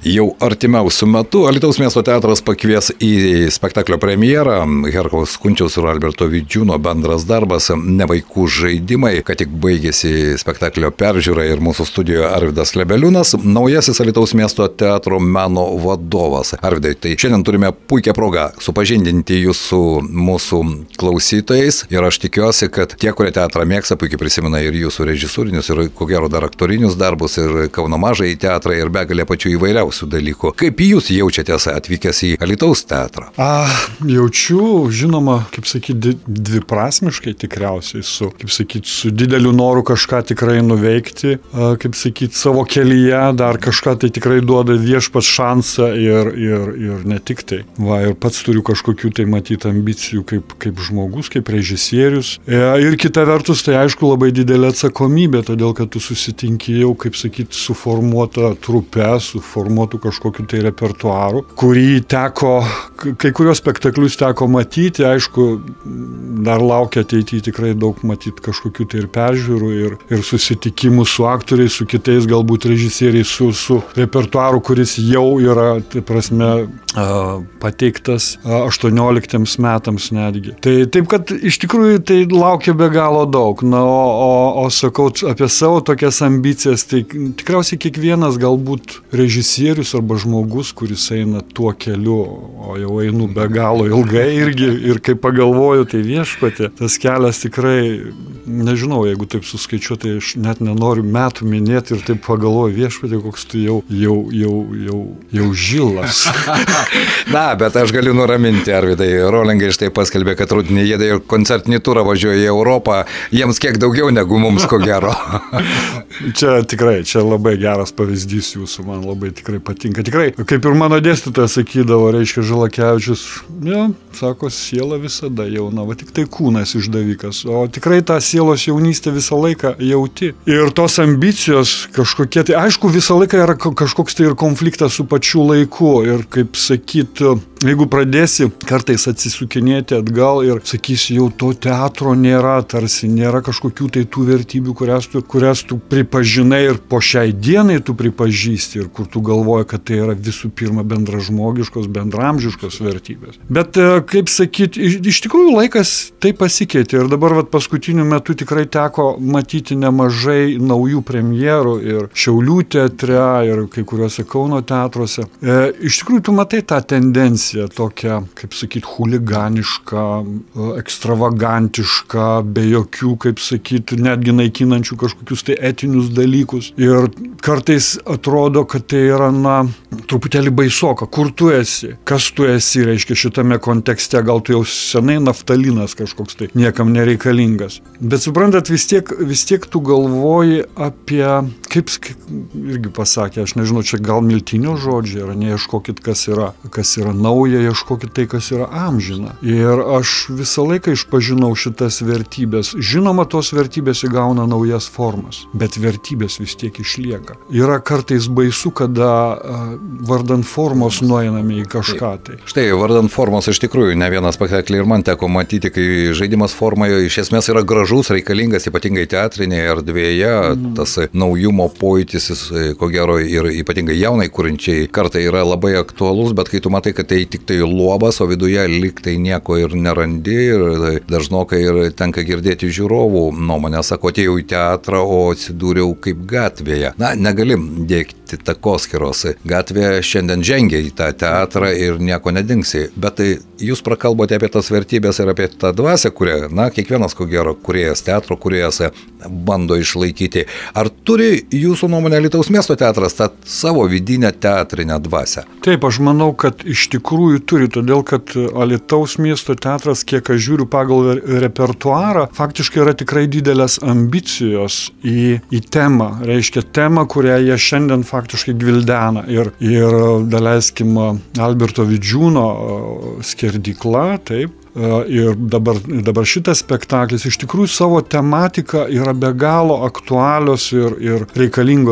Jau artimiausiu metu Alytaus miesto teatras pakvies į spektaklio premjerą Herkaus Kunčiaus ir Alberto Vidžiūno bendras darbas Ne vaikų žaidimai, kad tik baigėsi spektaklio peržiūra ir mūsų studijoje Arvydas Lebeliūnas, naujasis Alytaus miesto teatro meno vadovas. Arvydai, tai šiandien turime puikią progą supažindinti jūs su mūsų klausytojais ir aš tikiuosi, kad tie, kurie teatrą mėgsta, puikiai prisimena ir jūsų režisūrinius, ir ko gero dar aktorinius darbus, ir Kauno mažąjį teatrą, ir begalė pačių įvairiausių dalykų. Kaip jūs jaučiatės atvykęs į Alytaus teatrą? Jaučiu, žinoma, kaip sakyti, dviprasmiškai tikriausiai, su dideliu noru kažką tikrai nuveikti, kaip sakyti, savo kelyje, dar kažką tai tikrai duoda viešpats šansą ir ne tik tai. Ir pats turiu kažkokių tai matyti ambicijų kaip žmogus, kaip režisierius. Ir kita vertus, tai aišku labai didelė atsakomybė, todėl kad tu susitinki jau, kaip sakyti, suformuotą trupę, suformuotų kažkokiu tai repertuaru, kurį teko, kai kurios spektaklius teko matyti, aišku, dar laukia ateityje tikrai daug matyti kažkokiu tai ir peržiūrų, ir susitikimų su aktoriais, su kitais galbūt režisieriais, su repertuaru, kuris jau yra, tai prasme, pateiktas 18 metams netgi. Tai taip, kad iš tikrųjų tai laukia be galo daug. O sakau, apie savo tokias ambicijas, tai tikriausiai kiekvienas galbūt režisierius arba žmogus, kuris eina tuo keliu, o jau einu be galo ilgai irgi, ir kai pagalvoju, tai viešpatė, tas kelias tikrai, nežinau, jeigu taip suskaičiuoti, tai aš net nenoriu metų minėti ir taip pagalvoju, viešpatė, koks tu jau žilas. Na, bet aš galiu nuraminti, Arvydai. Rolingai štai paskelbė, kad rudenį jie jau koncertinį turą važiuoja į Europą, jiems kiek daugiau negu mums, ko gero. Čia labai geras pavyzdys jūsų, man labai tikrai patinka. Tikrai, kaip ir mano dėstytojas sakydavo, reiškia Žalakevičius, sako, siela visada jauna, va tik tai kūnas išdavikas, o tikrai tą sielos jaunystę visą laiką jauti. Ir tos ambicijos kažkokie, tai aišku, visą laiką yra kažkoks tai ir konfliktas su pačiu laiku ir kaip sakyti, jeigu pradėsi kartais atsisukinėti atgal ir sakysi, jau to teatro nėra, tarsi nėra kažkokių tai tų vertybių, kurias tu pripažinai ir po šiai dienai tu pripažįsti ir kur tu galvoji, kad tai yra visų pirma bendražmogiškos, bendramžiškos vertybės. Bet, kaip sakyti, iš tikrųjų laikas tai pasikeitė ir dabar paskutiniu metu tikrai teko matyti nemažai naujų premjerų ir Šiaulių teatre ir kai kuriuose Kauno teatruose. Iš tikrųjų, tu matai tą tendenciją tokią, kaip sakyti, chuliganišką, ekstravagantišką, be jokių, kaip sakyti, netgi naikinančių kažkokius tai etinius dalykus. Ir kartais atrodo, kad tai yra, truputėlį baisoka. Kur tu esi? Kas tu esi, reiškia, šitame kontekste? Gal tu jau senai naftalinas kažkoks tai, niekam nereikalingas. Bet suprantat, vis tiek tu galvoji apie, kaip irgi pasakė, aš nežinau, čia gal miltinio žodžiai, ar neieškokit, kas yra nauja, ieškokit tai, kas yra amžina. Ir aš visą laiką išpažinau šitas vertybės. Žinoma, tos vertybės įgauna naujas formas, bet vertybės vis tiek išlieka. Yra kartais baisu, kada vardant formos nueiname į kažką tai. Štai, vardant formos iš tikrųjų, ne vienas spektaklį ir man teko matyti, kai žaidimas formoje iš esmės yra gražus, reikalingas, ypatingai teatrinėje erdvėje, tas naujumo pojūtis, ko gero ir ypatingai jaunai kūrinčiai kartai yra labai aktualus, bet kai tu matai, kad tai tik tai luobas, o viduje lyg tai nieko ir nerandi ir dažnokai ir tenka girdėti žiūrovų nuomonę, sako, atėjau į teatrą, o atsidūriau kaip gatvėje. Negalim dėkti takoskyros. Gatvė šiandien žengia į tą teatrą ir nieko nedingsi. Bet tai jūs prakalbote apie tas vertybės ir apie tą dvasią, kurią, kiekvienas, ko gero, kūrėjas, teatro kūrėjas bando išlaikyti. Ar turi jūsų nuomonė Alytaus miesto teatras tą savo vidinę teatrinę dvasią? Taip, aš manau, kad iš tikrųjų turi, todėl kad Alytaus miesto teatras, kiek aš žiūriu pagal repertuarą, faktiškai yra tikrai didelės ambicijos į temą. Reiškia temą, kurią jie šiandien faktiškai gvildena. Ir daleiskim Alberto Vidžiūno skerdykla, taip. Ir dabar šitas spektaklis iš tikrųjų savo tematika yra be galo aktualios ir reikalingos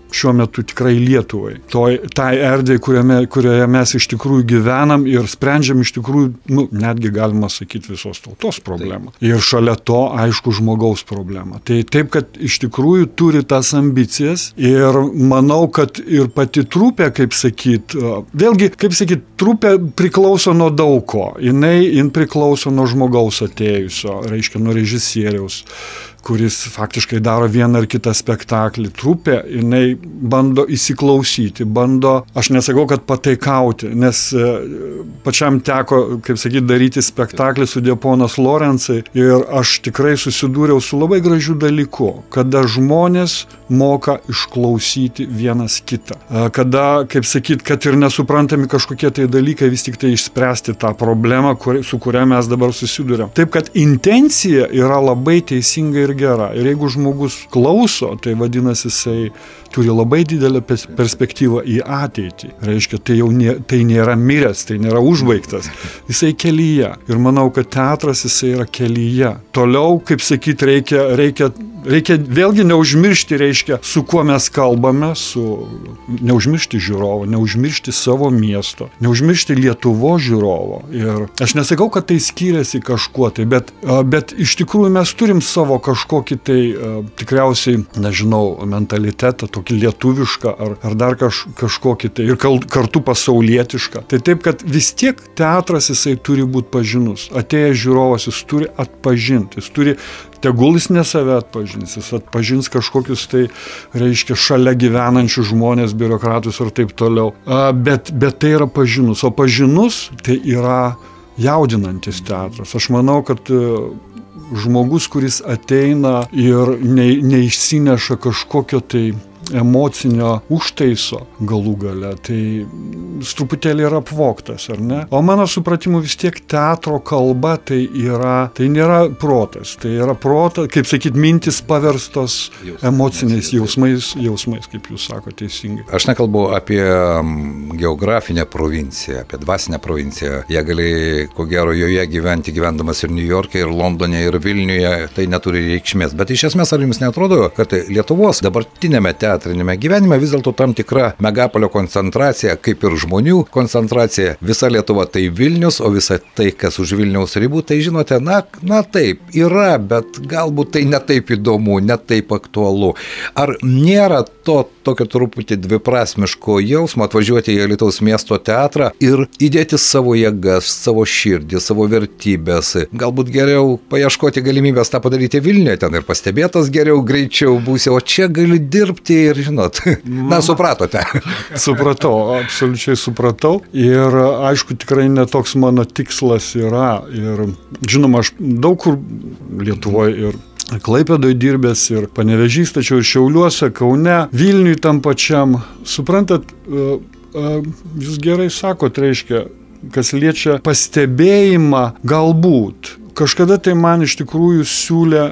šiuo metu tikrai Lietuvai. Tai erdvė, kurioje mes iš tikrųjų gyvenam ir sprendžiam iš tikrųjų, netgi galima sakyti visos tautos problemą. Ir šalia to, aišku, žmogaus problemą. Tai taip, kad iš tikrųjų turi tas ambicijas ir manau, kad ir pati trupė, kaip sakyt, vėlgi, kaip sakyt, trupė priklauso nuo daug ko. Jin priklauso nuo žmogaus atėjusio, reiškia nuo režisieriaus, kuris faktiškai daro vieną ar kitą spektaklį. Trupė, jinai bando įsiklausyti, aš nesakau, kad pataikauti, nes pačiam teko, kaip sakyti, daryti spektaklį su Ponas Lorencai ir aš tikrai susidūriau su labai gražiu dalyku, kada žmonės moka išklausyti vienas kitą. Kada, kaip sakyti, kad ir nesuprantami kažkokie tai dalykai, vis tik tai išspręsti tą problemą, su kuria mes dabar susidūrėm. Taip, kad intencija yra labai teisinga ir gera. Ir jeigu žmogus klauso, tai vadinasi, jisai turi labai didelę perspektyvą į ateitį. Reiškia, tai nėra miręs, tai nėra užbaigtas. Jisai kelyje. Ir manau, kad teatras jisai yra kelyje. Toliau, kaip sakyti, reikia vėlgi neužmiršti, reiškia, su kuo mes kalbame, neužmiršti žiūrovo, neužmiršti savo miesto, neužmiršti Lietuvos žiūrovo. Ir aš nesakau, kad tai skiriasi kažkuo, bet iš tikrųjų mes turim savo kažkokį tai tikriausiai, nežinau, mentalitetą, tokį lietuvišką ar dar kažkokį tai ir kartu pasaulietišką. Tai taip, kad vis tiek teatras jisai turi būti pažinus. Atėjęs žiūrovas jis turi atpažinti, tegul jis ne save atpažins, jis atpažins kažkokius tai, reiškia, šalia gyvenančių žmonės, biurokratus ir taip toliau. Bet tai yra pažinus. O pažinus tai yra jaudinantis teatras. Aš manau, kad žmogus, kuris ateina ir neišsineša kažkokio tai emocinio užtaiso galų gale, tai truputėlį yra apvogtas, ar ne? O mano supratimu vis tiek teatro kalba tai nėra protas, tai yra protas, kaip sakyt, mintis paverstos emociniais jausmais, kaip jūs sakote teisingai. Aš nekalbu apie geografinę provinciją, apie dvasinę provinciją. Jie gali, ko gero, joje gyvendamas ir New York'e, ir Londone, ir Vilniuje, tai neturi reikšmės. Bet iš esmės, ar jums neatrodo, kad Lietuvos dabartinėme teatrinėme gyvenime vis dėlto tam tikra megapolio koncentracija, kaip ir žmonių koncentracija. Visa Lietuva tai Vilnius, o visa tai, kas už Vilniaus ribų, tai žinote, na taip, yra, bet galbūt tai netaip įdomu, netaip aktualu. Ar nėra tokio truputį dviprasmiško jausmo atvažiuoti į Alytaus miesto teatrą ir įdėti savo jėgas, savo širdį, savo vertybės? Galbūt geriau paieškoti galimybės tą padaryti Vilniuje, ten ir pastebėtas geriau, greičiau būsi, o čia gali dirbti ir, žinot, supratote. Supratau, absoliučiai supratau. Ir, aišku, tikrai netoks mano tikslas yra. Ir, žinoma, aš daug kur Lietuvoje ir Klaipėdoje dirbęs, ir Panevėžys, tačiau ir Šiauliuose, Kaune, Vilniui tam pačiam. Suprantat, jūs gerai sakot, reiškia, kas liečia pastebėjimą galbūt. Kažkada tai man iš tikrųjų siūlė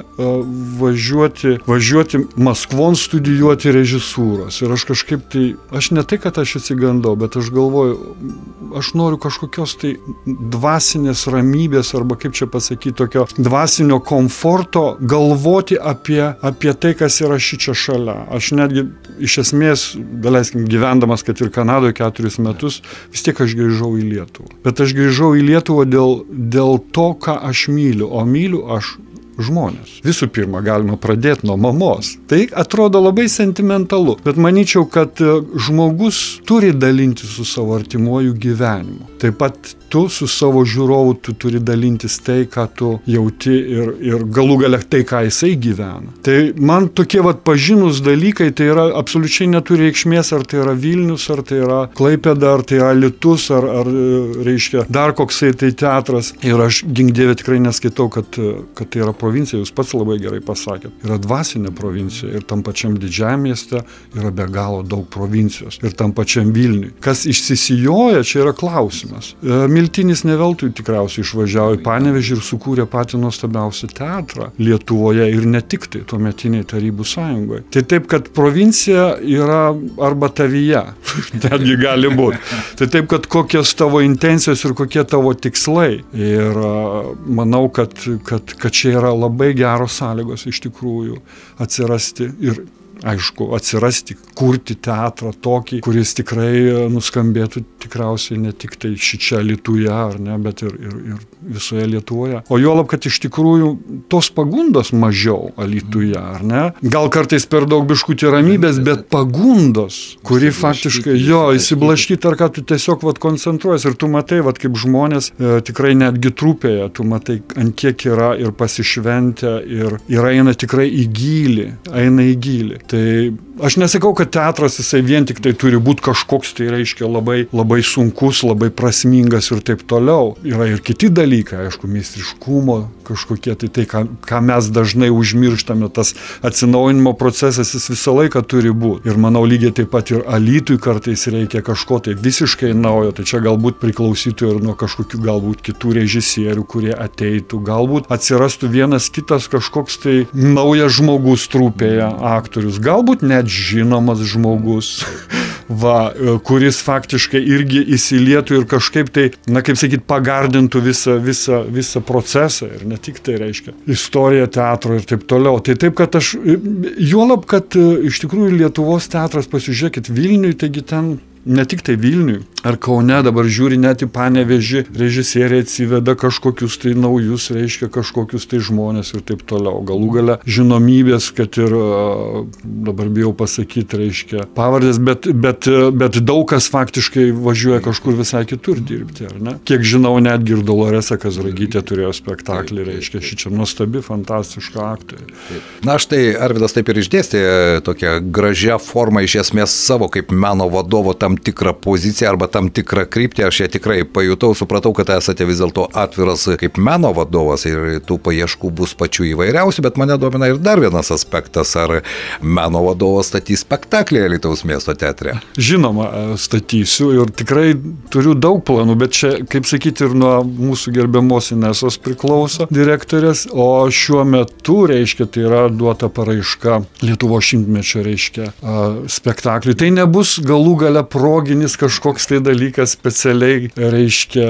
važiuoti Maskvon studijuoti režisūros. Ir aš kažkaip tai, aš ne tai, kad aš atsigandau, bet aš galvoju, aš noriu kažkokios tai dvasinės ramybės, arba kaip čia pasakyti, tokio dvasinio komforto, galvoti apie tai, kas yra šičia šalia. Aš netgi iš esmės, daleiskim, gyvendamas, kad ir Kanadoje 4 metus, vis tiek aš grįžau į Lietuvą. Bet aš grįžau į Lietuvą dėl to, ką aš myliu, o myliu aš žmonės. Visų pirma, galima pradėti nuo mamos. Tai atrodo labai sentimentalu, bet manyčiau, kad žmogus turi dalinti su savo artimuoju gyvenimu. Taip pat tu su savo žiūrovu tu turi dalintis tai, ką tu jauti ir galų gale tai, ką jisai gyvena. Tai man tokie pažinus dalykai, tai yra absoliučiai neturi reikšmės, ar tai yra Vilnius, ar tai yra Klaipėda, ar tai yra Alytus, ar reiškia dar koksai tai teatras. Ir aš, gink Dieve, tikrai neskaitau, kad tai yra provincija, jūs pats labai gerai pasakėt. Yra dvasinė provincija ir tam pačiam didžiajam mieste yra be galo daug provincijos. Ir tam pačiam Vilniui. Kas išsisijoja, čia yra klausimas. Miltinis ne veltui tikriausiai išvažiavo į Panevėžį ir sukūrė patį nuostabiausią teatrą Lietuvoje ir ne tik tai tuometiniai Tarybų Sąjungoje. Tai taip, kad provincija yra arba tavyje, netgi gali būti. Tai taip, kad kokios tavo intencijos ir kokie tavo tikslai. Ir manau, kad čia yra labai geros sąlygos iš tikrųjų atsirasti ir aišku, atsirasti, kurti teatrą tokį, kuris tikrai nuskambėtų tikriausiai ne tik tai šičia Lietuvoje, ar ne, bet ir visoje Lietuvoje. O juolab, kad iš tikrųjų tos pagundos mažiau Alytuje, ar ne? Gal kartais per daug biškutį ramybės, bet pagundos, kuri faktiškai, įsiblaškyti, ar ką tu tiesiog koncentruojas ir tu matai, kaip žmonės tikrai netgi trupėje, tu matai, ant kiek yra ir pasišventę ir eina tikrai į gylį, Tai aš nesakau, kad teatras jisai vien tik tai turi būti kažkoks, tai reiškia labai, labai sunkus, labai prasmingas ir taip toliau. Yra ir kiti dalykai, aišku, meistriškumo kažkokie, tai ką mes dažnai užmirštame, tas atsinaujinimo procesas jis visą laiką turi būti. Ir manau, lygiai taip pat ir Alytui kartais reikia kažko tai visiškai naujo, tai čia galbūt priklausytų ir nuo kažkokių galbūt kitų režisierių, kurie ateitų, galbūt atsirastų vienas kitas kažkoks tai naujas žmogus trupėje, aktorius, galbūt net žinomas žmogus, kuris faktiškai irgi įsilietų ir kažkaip tai, kaip sakyt, pagardintų visą procesą ir ne tik tai reiškia istoriją teatro ir taip toliau. Tai taip, kad aš, juolab, kad iš tikrųjų Lietuvos teatras, pasižiūrėkit, Vilniui, taigi ten ne tik tai Vilniui, ar Kaune dabar žiūri net į Panevėžį, režisieriai atsiveda kažkokius tai naujus, reiškia kažkokius tai žmonės ir taip toliau. Galų gale žinomybės, kad ir, dabar bijau pasakyti, reiškia pavardės, bet daug kas faktiškai važiuoja kažkur visai kitur dirbti, ar ne? Kiek žinau, netgi ir Doloresa Kazragytė turėjo spektaklį, reiškia, šičia nuostabi, fantastiška aktorė. Na, štai Arvydas taip ir išdėstė tokią gražią formą iš esmės savo kaip meno vadovo tam tikrą poziciją arba tam tikrą kryptį, aš ją tikrai pajutau, supratau, kad esate vis dėlto atviras kaip meno vadovas ir tų paieškų bus pačių įvairiausių, bet mane domina ir dar vienas aspektas, ar meno vadovas statys spektaklį Alytaus miesto teatre? Žinoma, statysiu ir tikrai turiu daug planų, bet čia, kaip sakyti, ir nuo mūsų gerbiamos Inesos priklauso direktorės, o šiuo metu, reiškia, tai yra duota paraiška Lietuvos šimtmečio, reiškia, spektakliui. Tai nebus galų gale proginis kažkoks tai dalykas specialiai, reiškia,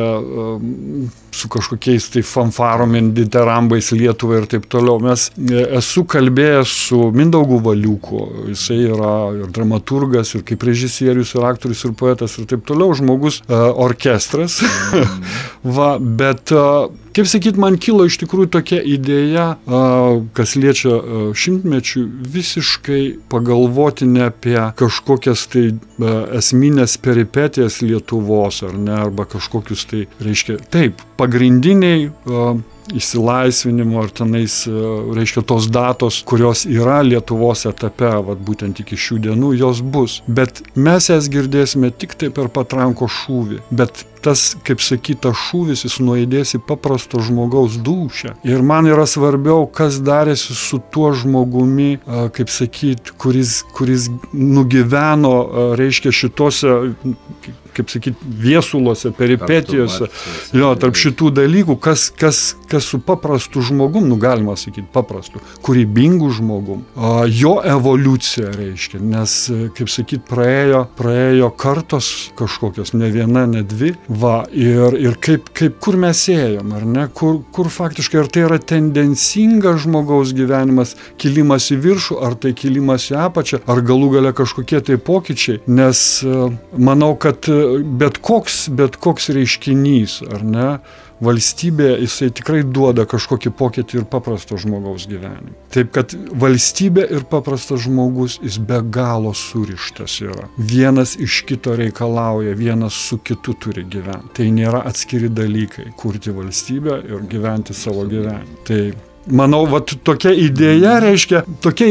su kažkokiais tai fanfarom, ditarambais Lietuvai ir taip toliau. Esu kalbėjęs su Mindaugu Valiuku, jisai yra ir dramaturgas, ir kaip režisierius, ir aktorius, ir poetas, ir taip toliau, žmogus, orkestras. Bet, kaip sakyt, man kilo iš tikrųjų tokia idėja, kas liečia šimtmečių, visiškai pagalvoti ne apie kažkokias tai esminės peripetijas Lietuvos, ar ne, arba kažkokius tai, reiškia, taip, pagrindiniai išsilaisvinimo ar tenais, reiškia, tos datos, kurios yra Lietuvos etape, būtent iki šių dienų, jos bus. Bet mes jas girdėsime tik tai per patranko šūvį. Bet tas, kaip sakyta, šūvis jis nuaidės į paprasto žmogaus dūšią. Ir man yra svarbiau, kas darėsi su tuo žmogumi, kaip sakyt, kuris nugyveno, reiškia, šitose, kaip sakyt, viesulose, peripetijose, tarp šitų dalykų, kas su paprastu žmogum, galima sakyti, paprastu, kūrybingu žmogum, jo evoliucija, reiškia, nes, kaip sakyt, praėjo kartos kažkokios, ne viena, ne dvi, ir kur mes ėjom, ar ne, kur faktiškai, ar tai yra tendencingas žmogaus gyvenimas, kilimas į viršų, ar tai kilimas į apačią, ar galų gale kažkokie tai pokyčiai, nes manau, kad bet koks reiškinys, ar ne, valstybė, jisai tikrai duoda kažkokį pokytį ir paprasto žmogaus gyvenimą. Taip, kad valstybė ir paprastas žmogus, jis be galo surištas yra. Vienas iš kito reikalauja, vienas su kitu turi gyventi. Tai nėra atskiri dalykai, kurti valstybę ir gyventi savo gyvenimą. Tai manau, tokia idėja, reiškia,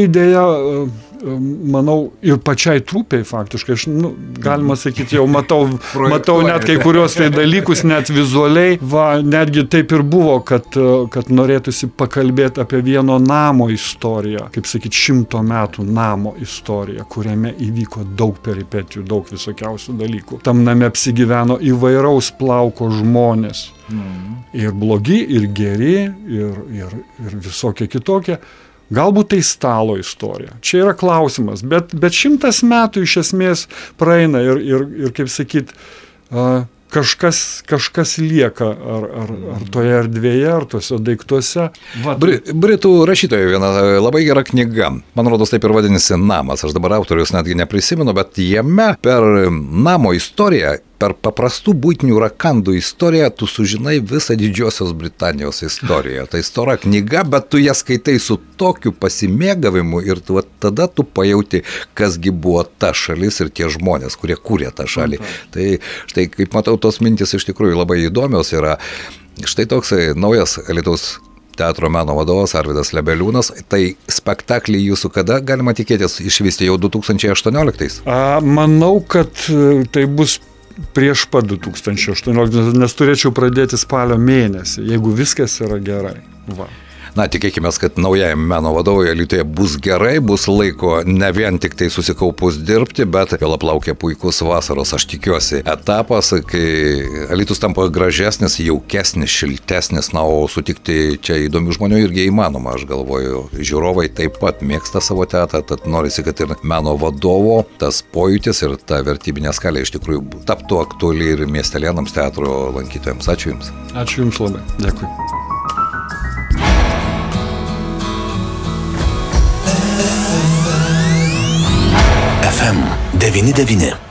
manau, ir pačiai trupei faktiškai, aš, galima sakyti, jau matau net kai kurios tai dalykus, net vizualiai, netgi taip ir buvo, kad norėtųsi pakalbėti apie vieno namo istoriją, kaip sakyti, 100 metų namo istoriją, kuriame įvyko daug peripetijų, daug visokiausių dalykų. Tam name apsigyveno įvairaus plauko žmonės. Ir blogi, ir geri, ir visokie kitokie. Galbūt tai stalo istorija. Čia yra klausimas, bet 100 metų iš esmės praeina ir kaip sakyt, kažkas lieka ar toje erdvėje, ar tose daiktuose. Britų rašytojo viena labai gera knyga, man rodos taip ir vadinasi Namas, aš dabar autorius netgi neprisimenu, bet jame per namo istoriją, per paprastų būtinių rakandų istoriją tu sužinai visą Didžiosios Britanijos istoriją. Tai stora knyga, bet tu ją skaitai su tokiu pasimėgavimu ir tada tu pajauti, kasgi buvo ta šalis ir tie žmonės, kurie kūrė tą šalį. Tai štai, kaip matau, tos mintis iš tikrųjų labai įdomios yra. Štai toksai naujas Alytaus teatro meno vadovas Arvydas Lebeliūnas. Tai spektaklį jūsų kada galima tikėtis išvysti, jau 2018? Manau, kad tai bus prieš pat 2018, nes turėčiau pradėti spalio mėnesį, jeigu viskas yra gerai. Va. Na, tikėkime, kad naujajam meno vadovui Alytuje bus gerai, bus laiko ne vien tik tai susikaupus dirbti, bet vėl aplaukia puikus vasaros, aš tikiuosi, etapas, kai Alytus tampa gražesnis, jaukesnis, šiltesnis, na, o sutikti čia įdomių žmonių irgi įmanoma, aš galvoju, žiūrovai taip pat mėgsta savo teatrą, tad norisi, kad ir meno vadovo tas pojūtis ir ta vertybinė skalė iš tikrųjų taptų aktuali ir miestelėnams teatro lankytojams. Ačiū Jums. Ačiū Jums labai. Dėkui. FM 99.